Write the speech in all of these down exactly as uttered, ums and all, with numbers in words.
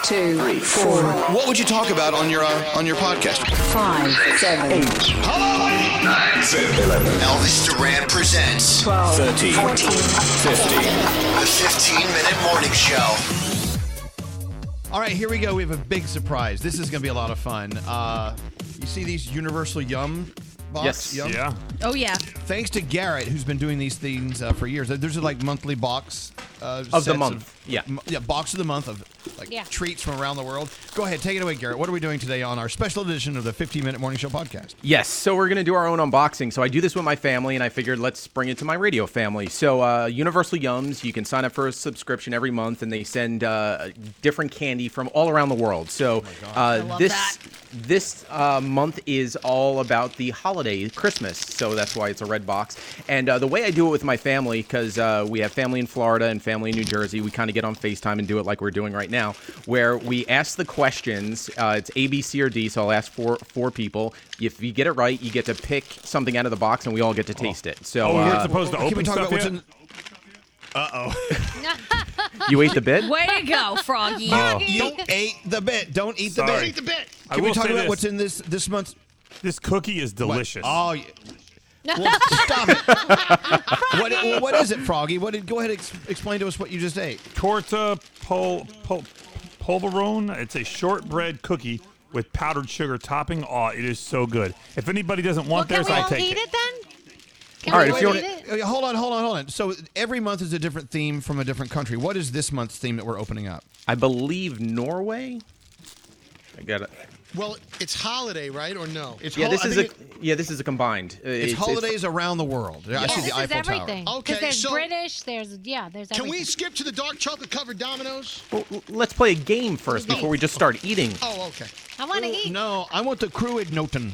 two, three, four. What would you talk about on your uh, on your podcast? Five, seven, eight. Hello, nine, ten, eleven. Elvis Duran presents twelve, thirteen, fourteen, fifteen. The fifteen-minute morning show. All right, here we go. We have a big surprise. This is going to be a lot of fun. Uh, you see these Universal Yum box? Yes. Yum? Yeah. Oh, yeah. Thanks to Garrett, who's been doing these things uh, for years. There's a like monthly box uh, Of the sets month. Yeah. m- yeah, box of the month of like Yeah. treats from around the world. Go ahead, take it away, Garrett. What are we doing today on our special edition of the fifteen-minute morning show podcast? Yes, so we're going to do our own unboxing. So I do this with my family, and I figured let's bring it to my radio family. So uh, Universal Yums, you can sign up for a subscription every month, and they send uh, different candy from all around the world. So uh, love this that. this uh, month is all about the holiday, Christmas. So that's why it's a red box. And uh, the way I do it with my family, because uh, we have family in Florida and family in New Jersey, we kind of get on FaceTime and do it like we're doing right now, where we ask the questions. Uh, it's A, B, C, or D, so I'll ask four four people. If you get it right, you get to pick something out of the box, and we all get to taste it. So Oh, we're uh, supposed to Can we open talk stuff about what's yet? in? Uh-oh. you ate the bit? Way to go, Froggy. Oh. You ate the bit. Don't eat the Sorry. bit. Eat the bit. I Can we will talk say about this. what's in this this month? This cookie is delicious. Oh, yeah. Well, stop it. what, well, what is it, Froggy? What did? Go ahead and ex- explain to us what you just ate. Torta pol, pol, polverone. It's a shortbread cookie with powdered sugar topping. Oh, it is so good. If anybody doesn't Well, want can theirs, we I all take eat it. it then? Can All we right, if all you eat wanna- it? Uh, Hold on, hold on, hold on. So every month is a different theme from a different country. What is this month's theme that we're opening up? I believe Norway? I got it. Well, it's holiday, right, or no? It's Yeah, hol- this I is a think it- yeah, this is a combined. Uh, it's, holidays around the world. I Yeah, see this the is Eiffel everything. Tower. Okay, Because there's so- British, there's, yeah, there's Can everything. we skip to the dark chocolate-covered Dominoes? Well, l- let's play a game first before we just start eating. Oh, okay. I want to eat. No, I want the Cruid Noten.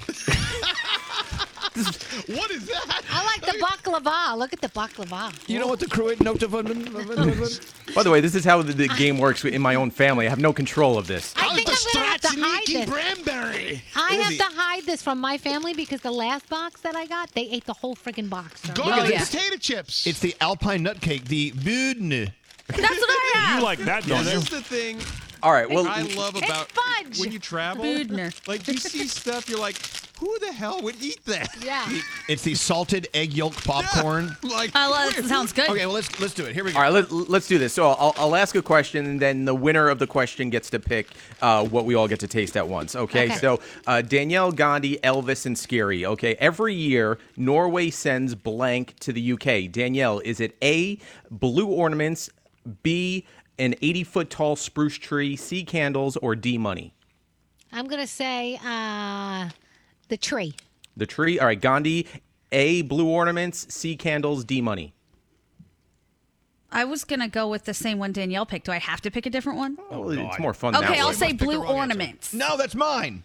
What is that? I like the baklava. Look at the baklava. You know what the Cruid Noten is? By the way, this is how the, the game works in my own family. I have no control of this. I think I'm going to have to hide Stratzaniki this. Branberry. I have to hide this from my family because the last box that I got, they ate the whole friggin' box. So. Go Oh, get the yeah. potato chips. It's the Alpine Nut Cake, the Budne. That's what I have. You like that, don't That's you? the thing All right, well, I love It's about fudge. when you travel. Budner. Like you see stuff, you're like, who the hell would eat that? Yeah. It's the salted egg yolk popcorn. Like, I love where- it. Sounds good. Okay, well let's let's do it. Here we go. all right, let, let's do this. So I'll, I'll ask a question, and then the winner of the question gets to pick uh, what we all get to taste at once. Okay, Okay. so uh, Danielle, Gandhi, Elvis, and Scary. Okay, every year Norway sends blank to the U K. Danielle, is it A, blue ornaments, B, an eighty-foot tall spruce tree, C, candles, or D, money? I'm going to say uh, the tree. The tree. All right, Gandhi, A, blue ornaments, C, candles, D, money. I was going to go with the same one Danielle picked. Do I have to pick a different one? Oh, it's more fun that Okay, way. I'll say Pick the blue wrong answer. ornaments. No, that's mine.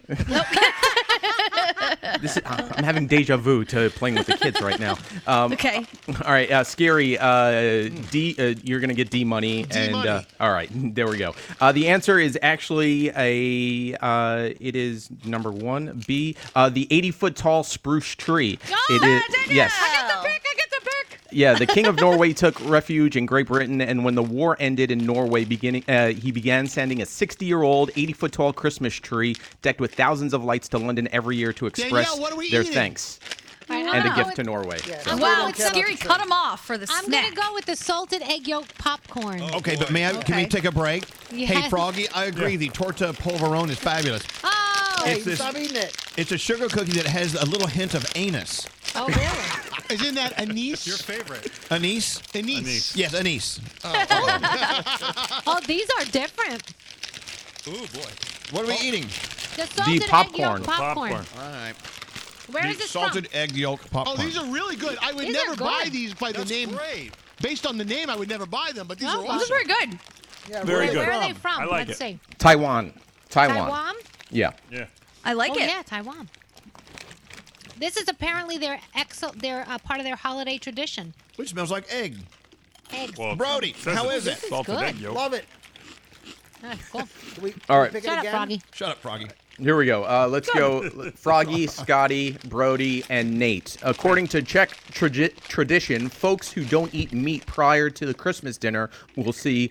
This is, I'm having deja vu to playing with the kids right now. Um, Okay. All right, uh, Scary. Uh, D. Uh, you're gonna get D money. D and money. Uh, all right, there we go. Uh, the answer is actually a. Uh, it is number one. B. Uh, the eighty-foot tall spruce tree. Oh, it is. Yes. I get the pick. I get the pick. Yeah, the King of Norway took refuge in Great Britain, and when the war ended in Norway, beginning uh, he began sending a sixty-year-old, eighty-foot-tall Christmas tree decked with thousands of lights to London every year to express Danielle, what are we their eating? thanks I know. and a I'll gift go to with- Norway. I'm Wow, going with some- Scary cut them off for the I'm snack. going to go with the salted egg yolk popcorn. Okay, but may I, can we Okay. take a break? Yeah. Hey, Froggy, I agree. The torta polverone is fabulous. Oh, It's this, It's a sugar cookie that has a little hint of anus. oh, really? Isn't that anise? Your favorite. Anise? Anise. Anise. Yes, anise. Oh, these are different. Ooh boy. What are we eating? The salted egg popcorn. yolk popcorn. Popcorn. All right. Where The is this salted from? egg yolk Oh, popcorn. these are really good. I would These are never buy good. these by the That's name. great. Based on the name, I would never buy them, but these Oh, are these awesome. This is very good. Very Wait, good. where are they from? I like Let's it. see. Taiwan. Taiwan. Taiwan? Yeah. Yeah. I like Oh, it. yeah, Taiwan. This is apparently their exo- their uh, part of their holiday tradition. Which smells like egg. Eggs. Well, Brody, says how it's is it? Salted good. egg yolk. Love it. Ah, cool. All right. Shut up, Froggy. Shut up, Froggy. Here we go. Uh, let's go. Froggy, Scotty, Brody, and Nate. According to Czech tradi- tradition, folks who don't eat meat prior to the Christmas dinner will see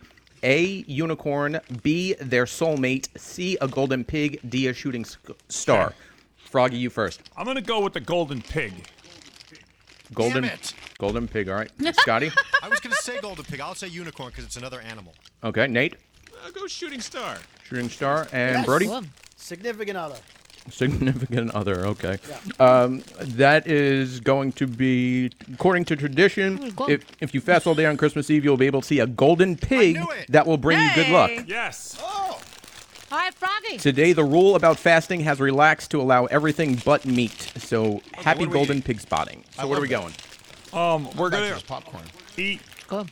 A, unicorn, B, their soulmate, C, a golden pig, D, a shooting sc- star. Froggy, you first. I'm going to go with the golden pig. Golden, Damn it. golden pig. All right, Scotty. I was going to say golden pig. I'll say unicorn because it's another animal. Okay, Nate. I'll go shooting star. Shooting star, and Yes. Brody. Significant other. Significant other. Okay. Um, that is going to be, according to tradition, if if you fast all day on Christmas Eve, you'll be able to see a golden pig that will bring you good luck. Yes. All right, Froggy. Today, the rule about fasting has relaxed to allow everything but meat. So, happy what are we golden eating? pig spotting. So, I where are love we that. going? Um, we're Back to going this popcorn. to eat Go.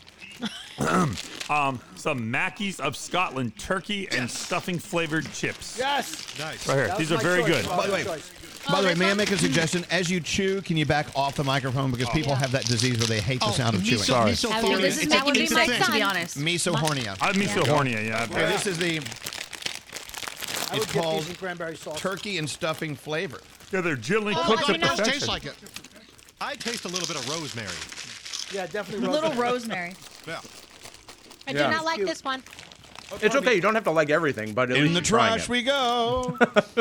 um, some Mackey's of Scotland turkey and stuffing flavored chips. Yes. Nice. Right here. That These was are my very choice. good. My By the way, choice. By the way, this may I one? make a suggestion? As you chew, can you back off the microphone because people Yeah. have that disease where they hate the Oh, sound of miso, chewing. Sorry. miso How phony. this is It's that a would be miso my thing. son. To be honest. Misophonia. I'm misophonia, yeah. Okay, this is the. I It's would get called these in cranberry sauce. turkey and stuffing flavor. Yeah, they're gently Oh, cooked it to does perfection. taste like it. I taste a little bit of rosemary. Yeah, definitely. A little rosemary. rosemary. Yeah. I Yeah. do not like Cute. this one. It's okay. You don't have to like everything, but at In least the you're trying trash it. we go.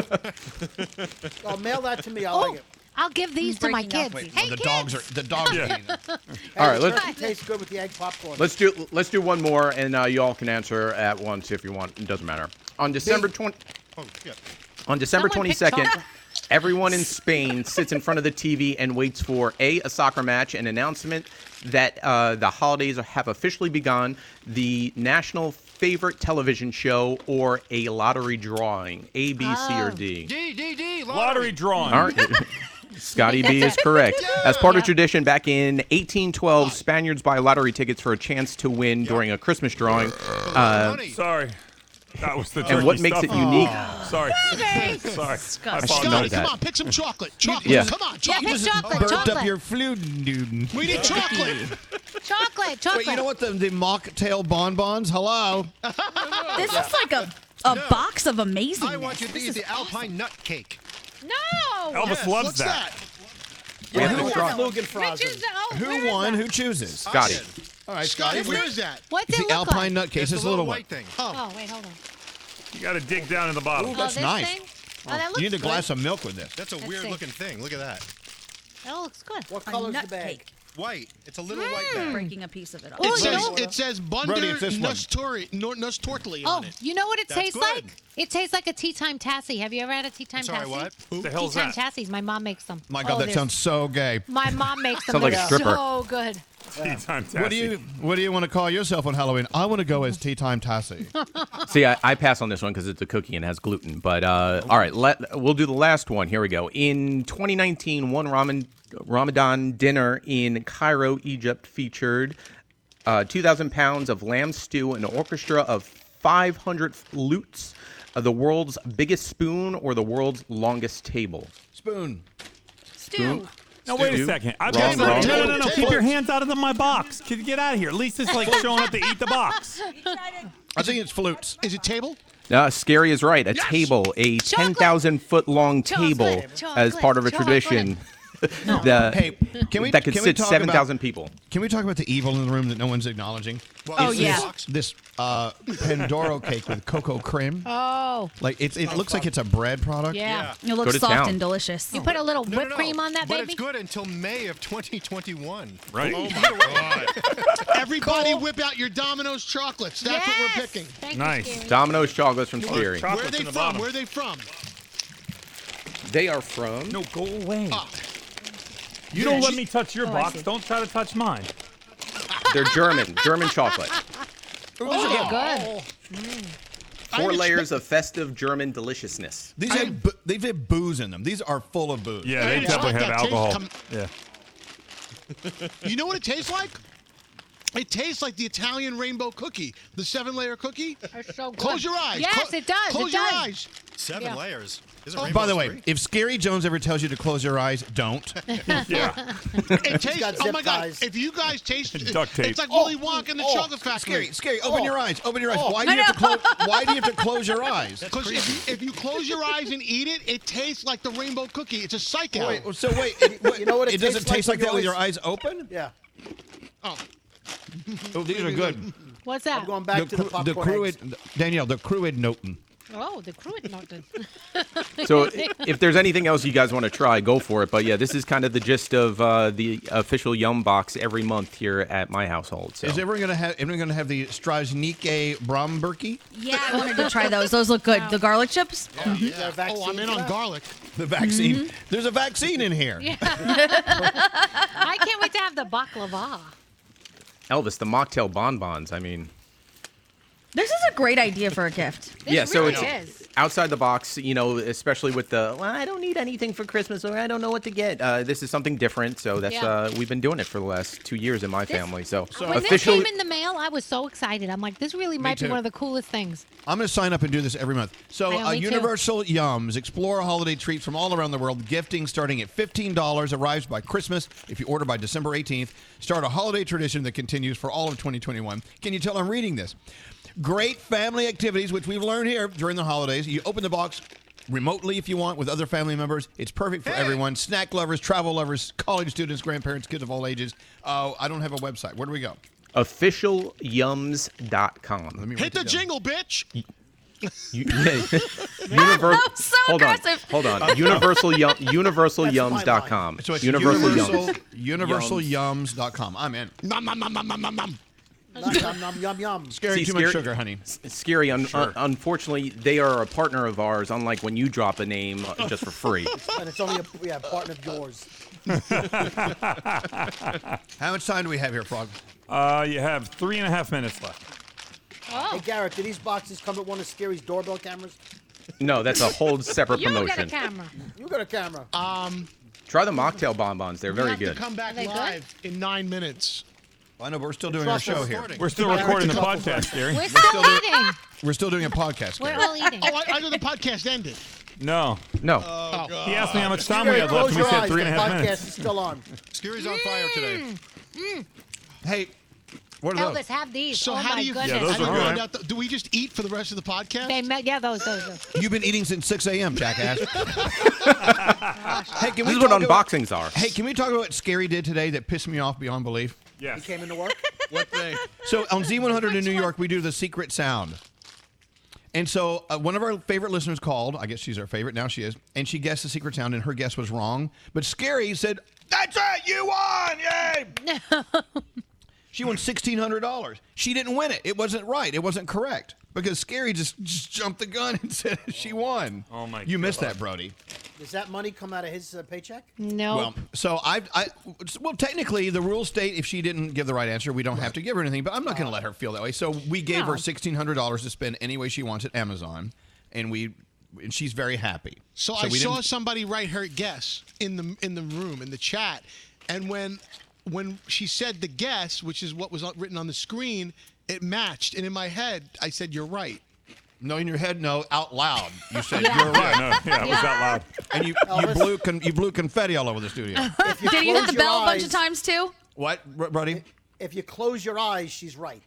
Oh, mail that to me. I'll Oh, like it. I'll give these to my breaking up. kids. Wait, Hey, the kids. dogs are the dogs are Yeah. eating it. All right, the let's turkey tastes good with the egg popcorn. let's do let's do one more, and uh, you all can answer at once if you want. It doesn't matter. On December twentieth. Oh, yeah. On December Someone picked twenty-second, chocolate. everyone in Spain sits in front of the T V and waits for A, a soccer match, an announcement that uh, the holidays have officially begun, the national favorite television show, or a lottery drawing. A, B, C, or D. D, D, D, lottery. Lottery drawing. All right. Scotty B is correct. As part of tradition, back in eighteen twelve, Spaniards buy lottery tickets for a chance to win during a Christmas drawing. Uh, Money. Sorry. That was the turkey and what makes it stuffing. unique? Sorry. Sorry. I Disgusting. apologize. know Scotty, that. come on, pick some chocolate. Chocolate. Yeah. Come on, Yeah, chocolate. pick chocolate. Burnt chocolate. up your fluid, dude. We need chocolate. chocolate. Chocolate. Wait, you know what? The, the mocktail bonbons? Hello. This is like a, a box of amazingness. I want you to This eat is the Alpine nut cake. No. Elvis loves What's that. that? We have Yeah, to who draw- Lugan Which Frozen. is the, oh, where Who is won? that? Who chooses? Scotty. All right, Scotty, Scotty. where is that? What's It's it the look Alpine like? nut case. It's It's the a little white one. thing. Oh, wait, hold on. You got to dig down in the bottom. Ooh, that's oh, this nice. thing? Oh, that looks You need a good. glass of milk with this. That's a Let's weird see. looking thing. Look at that. That looks good. What A color's nut the bag? cake. White. It's a little Mm. white bag. Breaking a piece of it off. Oh, It you says, know- it says Brody, Bunder it's this one. Nustori, Nor- Nustortli Oh, on it. you know what it That's tastes good. like? It tastes like a tea time tassie. Have you ever had a tea time Sorry, tassie? what? The Tea hell's time that? tassies. My mom makes them. My God, Oh, that they're- sounds so gay. My mom makes them. Sounds like a They're stripper. So good. Tea time What do you What do you want to call yourself on Halloween? I want to go as Tea Time Tassie. See, I, I pass on this one because it's a cookie and has gluten. But uh, all right, let we'll do the last one. Here we go. In twenty nineteen, one Ramadan Ramadan dinner in Cairo, Egypt, featured uh, two thousand pounds of lamb stew, an orchestra of five hundred flutes, uh, the world's biggest spoon, or the world's longest table. Spoon. Stew. Now wait a Stew. second. I've Wrong, got wrong. no, no, no, no. Table. Keep your hands out of the, my box. Can you get out of here? Lisa's like showing up to eat the box. I think it's flutes. Is it table? Uh, scary is right. A Yes! table, a Chocolate! ten thousand foot long Chocolate, table, as chocolate, part of a chocolate. tradition. the, Hey, can we that could can we sit talk seven about- thousand people. Can we talk about the evil in the room that no one's acknowledging? Well, Oh, it's yeah. this box. This uh, Pandoro cake with cocoa cream. Oh, Like it's, it looks like it's a bread product. yeah. It looks to soft town. and delicious. You put a little No, whipped no, no. cream on that, but baby? it's good until May of twenty twenty-one. Right. Oh, by the way. Everybody whip out your Domino's chocolates. That's what we're Yes! picking. Thank Nice. You, Scary. Domino's chocolates from Scary. Chocolate's Where are they in the from? bottom. Where are they from? They are from. No, go away. Ah. You don't let me touch your Oh, I box. see. Don't try to touch mine. They're German. German chocolate. Oh, they're good. Four I layers of festive German deliciousness. These have bo- these have booze in them. These are full of booze. Yeah, I they just definitely like have that taste alcohol. come- Yeah. You know what it tastes like? It tastes like the Italian rainbow cookie, the seven-layer cookie. They're so good. Close your eyes. Yes, Clo- it does. Close it your does. eyes. Seven Yeah. layers. Isn't Oh, Rainbow By the way, free? if Scary Jones ever tells you to close your eyes, don't. Yeah. It tastes. got Oh zip my God! ties. If you guys taste, it, Duct tape. it's like Willy Wonka in the Oh, Chocolate Factory. Scary, Scary, open Oh. your eyes. Open your eyes. Oh. Why do you have to close? Why do you have to close your eyes? Because if you, if you close your eyes and eat it, it tastes like the rainbow cookie. It's a psycho. Wait, so wait, it, what- You know what it it doesn't tastes like taste like when that with your your eyes open? Yeah. Oh, Oh, these are good. What's that? I'm going back to the cru- popcorn Cruid, eggs. Danielle, the Cruid Noten. Oh, the cruid noted. So if there's anything else you guys want to try, go for it. But yeah, this is kind of the gist of uh, the official Yum box every month here at my household. So. Is everyone gonna have? Everyone gonna have the Straznike Bromberky? Yeah, I wanted to try those. Those look good. The garlic chips. Yeah. Is there a vaccine Oh, I'm in for on that? garlic. The vaccine. Mm-hmm. There's a vaccine in here. Yeah. I can't wait to have the baklava. Elvis, the mocktail bonbons. I mean, This is a great idea for a gift. This yeah. So really it's is. outside the box, you know, especially with the well, I don't need anything for Christmas or I don't know what to get. Uh, this is something different. So that's Yeah. uh, we've been doing it for the last two years in my This- family. So, when this official. came in the mail, I was so excited. I'm like, this really might be too. one of the coolest things. I'm going to sign up and do this every month. So, I know, uh, me too. Universal Yums. Explore holiday treats from all around the world. Gifting starting at fifteen dollars. Arrives by Christmas if you order by December eighteenth. Start a holiday tradition that continues for all of twenty twenty-one. Can you tell I'm reading this? Great family activities, which we've learned here during the holidays. You open the box remotely if you want with other family members. It's perfect for everyone. Snack lovers, travel lovers, college students, grandparents, kids of all ages. Uh, I don't have a website. Where do we go? official yums dot com. Let me Hit write the that down. jingle, bitch. You, yeah. Univer- That was so hold aggressive. on, hold on. Universal Yum, universal yums dot com. So it's Universal universal, Yums. universal yums dot com. I'm in. Nom, nom, nom, nom, nom, nom, nom. Yum, yum, yum, yum, yum. Scary, See, too scary- much sugar, honey. S- Scary. Un- Sure. un- unfortunately, they are a partner of ours. Unlike when you drop a name uh, just for free. And it's only a yeah, partner of yours. How much time do we have here, Frog? Uh, you have three and a half minutes left. Hey, Garrett, do these boxes come with one of Scary's doorbell cameras? No, that's a whole separate You got a promotion. camera. You got a camera. Um, Try the mocktail bonbons. They're we very have good. to come back Are they good? live in nine minutes. I know, but we're still doing our show here. We're still Yeah, recording the it's a podcast, Gary. We're still eating. We're still doing a podcast. We're Gary. all eating. Oh, I, I know the podcast ended. No. No. Oh, He asked me how much time Gary, we had left, close and we your said eyes. three and a The half podcast minutes. is still on. Scary's on fire today. Hey, what are Elvis, those? have these. So oh how my do you? goodness. Yeah, those how do, are you all find right. out the- do we just eat for the rest of the podcast? They met, yeah, those, those, those. You've been eating since six a.m., jackass. Hey, can we This is what talk about- unboxings are. Hey, can we talk about what Scary did today that pissed me off beyond belief? He Yes. came into work. What thing? So on Z one hundred in New York, we do the secret sound. And so uh, one of our favorite listeners called. I guess she's our favorite. Now she is. And she guessed the secret sound, and her guess was wrong. But Scary said, "That's it! You won! Yay!" She won sixteen hundred dollars. She didn't win it. It wasn't right. It wasn't correct. Because Scary just, just jumped the gun and said she won. Oh, my You missed God. that, Brody. Does that money come out of his uh, paycheck? No. Well, so I, I, well, technically, the rules state if she didn't give the right answer, we don't have to give her anything. But I'm not going to let her feel that way. So we gave No. her sixteen hundred dollars to spend any way she wants at Amazon, and we, and she's very happy. So, I we saw didn't- somebody write her guess in the in the room in the chat, and when when she said the guess, which is what was written on the screen, it matched. And in my head, I said, "You're right." No, in your head, no, out loud. You said Yeah. you're right, Yeah, no, yeah, it was that loud. and you, you Elvis? blew con, you blew confetti all over the studio. If you Did you hit close the your bell a bunch of eyes- times too? What, R- Brody? If you close your eyes, she's right.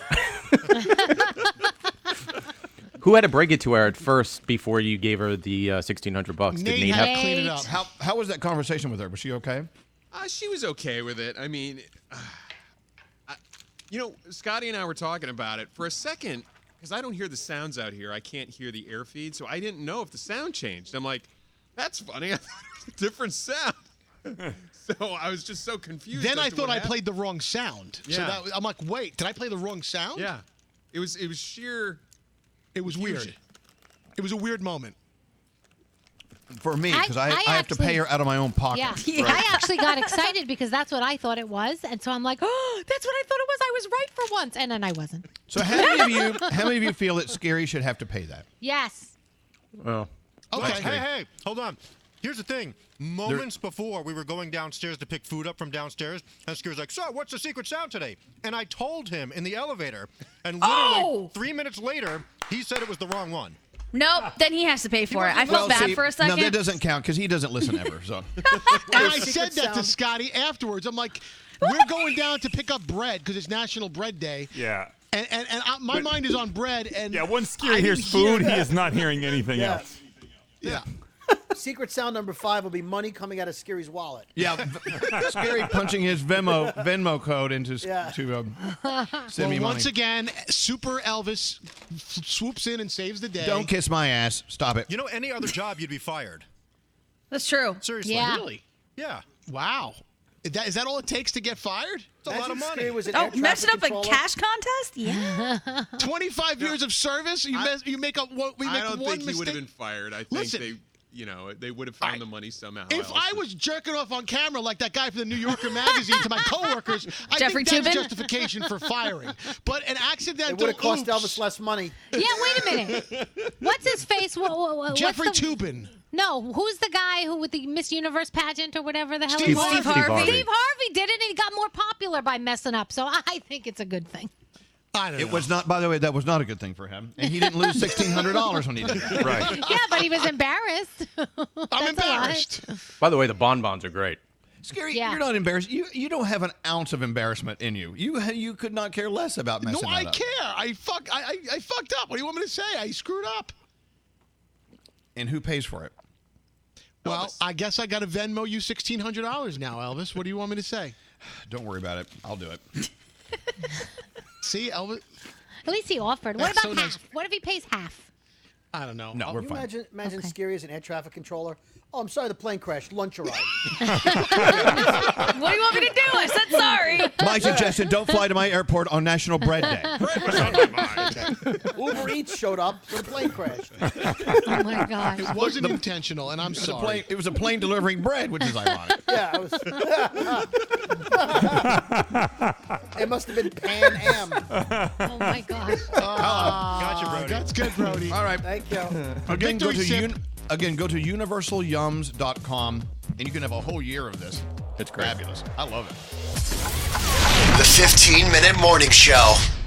Who had to break it to her at first before you gave her the uh, sixteen hundred bucks? Did Nate Nate had have? to clean it Nate. up. How how was that conversation with her? Was she okay? Uh, she was okay with it. I mean, uh, I, you know, Scotty and I were talking about it for a second because I don't hear the sounds out here. I can't hear the air feed, so I didn't know if the sound changed. I'm like, that's funny. I thought it was a different sound. So I was just so confused. Then as I to thought what I happened. played the wrong sound. So Yeah. that, I'm like, wait, did I play the wrong sound? Yeah, it was it was sheer. It was Confusion. weird. It was a weird moment. For me, because I, I- I, I have to pay actually- her out of my own pocket. Yeah. I actually got excited because that's what I thought it was. And so I'm like, oh, that's what I thought it was. I was right for once. And then I wasn't. So how many of you how many of you feel that Scary should have to pay that? Yes. Well, Okay. Hey, hey, hold on. Here's the thing. Moments before, we were going downstairs to pick food up from downstairs, and Scary's like, "So, what's the secret sound today?" And I told him in the elevator, and literally Oh! three minutes later, he said it was the wrong one. Nope. Then he has to pay for it. I felt Well, bad see, for a second. No, that doesn't count because he doesn't listen ever. So And I secret said that to sound. Scotty afterwards. I'm like, we're going down to pick up bread because it's National Bread Day. Yeah. And and, and I, my mind is on bread. And Yeah, once I Scary didn't hears hear food, he that. is not hearing anything Yeah. else. Yeah. secret sound number five will be money coming out of Scary's wallet. Yeah, Scary punching his Venmo Venmo code into Yeah. to um, send Well, me money. once again, Super Elvis f- swoops in and saves the day. Don't kiss my ass. Stop it. You know, any other job, you'd be fired. That's true. Seriously. Yeah. Really? Yeah. Wow. Is that, is that all it takes to get fired? It's a lot of money. Scary was an Oh, air messing traffic up a controller. cash contest? Yeah. twenty-five years of service. You I- mess, you make up one. We make I don't one think he would have mistake. been fired. I think Listen. they, you know, they would have found I- the money somehow. If else. I was jerking off on camera like that guy from the New Yorker magazine to my coworkers, I Jeffrey think that's Toobin? justification for firing. But an accidental It would have cost oops, Elvis less money. Yeah, wait a minute. What's his face? What, what, what, Jeffrey what's the, Toobin. No, who's the guy who with the Miss Universe pageant or whatever the hell Steve it was? Harvey. Steve Harvey. Steve Harvey did it, and he got more popular by messing up. So I think it's a good thing. I don't know. It was not. By the way, that was not a good thing for him, and he didn't lose sixteen hundred dollars when he did that. Right. Yeah, but he was embarrassed. I'm That's a lie. embarrassed. By the way, the bonbons are great. Scary, Yeah. you're not embarrassed. You you don't have an ounce of embarrassment in you. You you could not care less about No, messing I that up. care. I fuck. I, I I fucked up. What do you want me to say? I screwed up. And who pays for it? Well, Elvis. I guess I got to Venmo you sixteen hundred dollars now, Elvis. What do you want me to say? Don't worry about it. I'll do it. See, Elvis. At least he offered. What That's about so half? nice. What if he pays half? I don't know. No, I'll- we're Can you fine. imagine, imagine Okay. Scary as an air traffic controller? Oh, I'm sorry, the plane crashed. Lunch arrived. What do you want me to do? I said sorry. My suggestion: don't fly to my airport on National Bread Day. Bread was on my mind. Uber Eats showed up, so the plane crashed. Oh my gosh. It wasn't intentional, and I'm It was, a sorry. plane, it was a plane delivering bread, which is ironic. Yeah, it was. It must have been Pan Am. Oh my gosh. Gotcha, Brody. That's good, Brody. All right. Thank you. Again, go to Victory sip. un, again go to universal yums dot com, and you can have a whole year of this. It's great. Fabulous. I love it. The fifteen minute morning show.